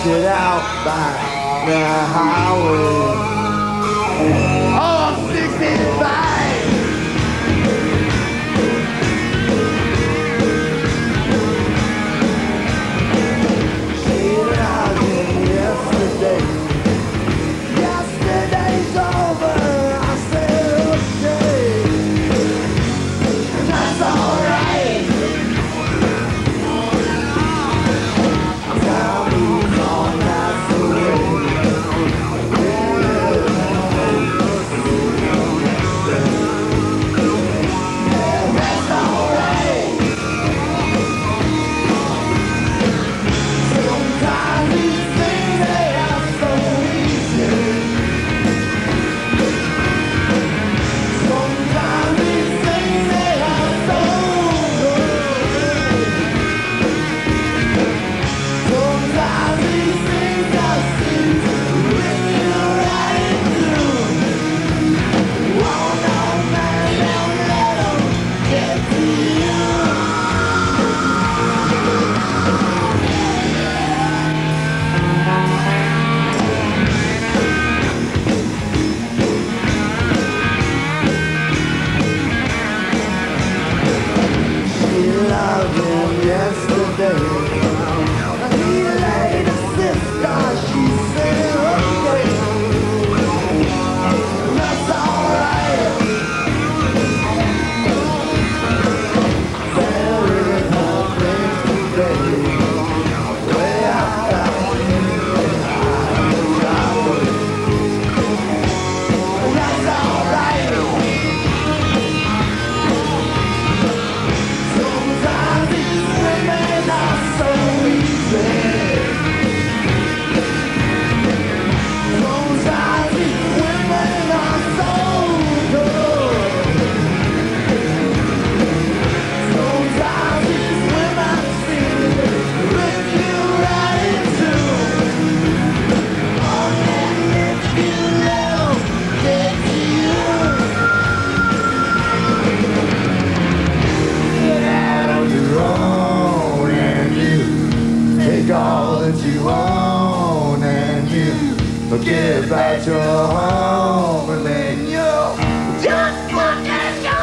Sit out by the highway. Oh, I'm 65. Shit out in yesterday. Yesterday's over. I said okay. And that's alright. Time moves on, that's the way. All that you own and you forget about your home and then you just fucking go.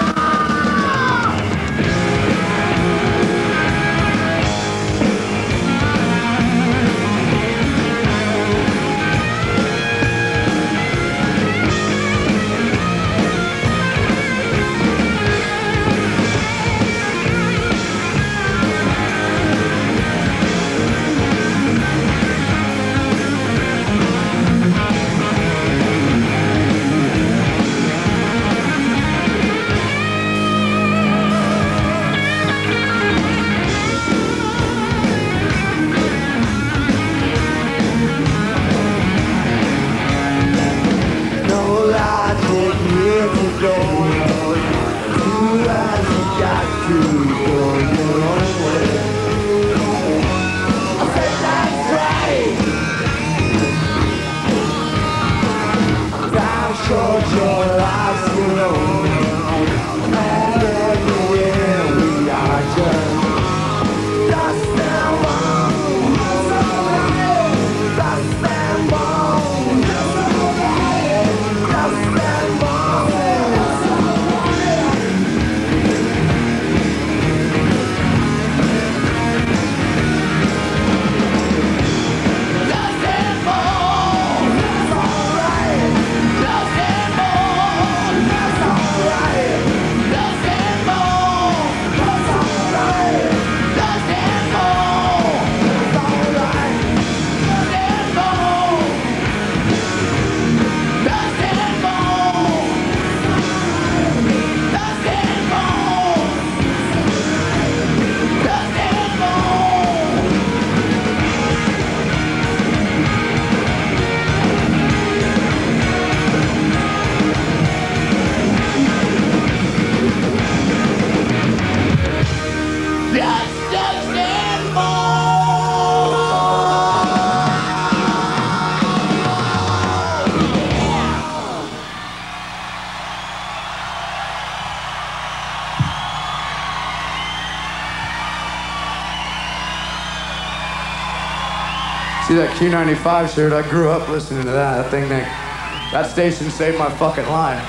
See that Q95 shirt? I grew up listening to that. That station saved my fucking life.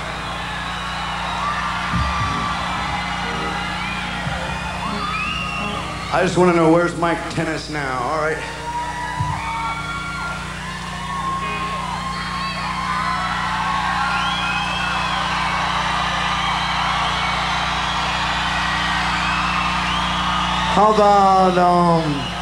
I just want to know, where's Mike Tennis now? All right. How about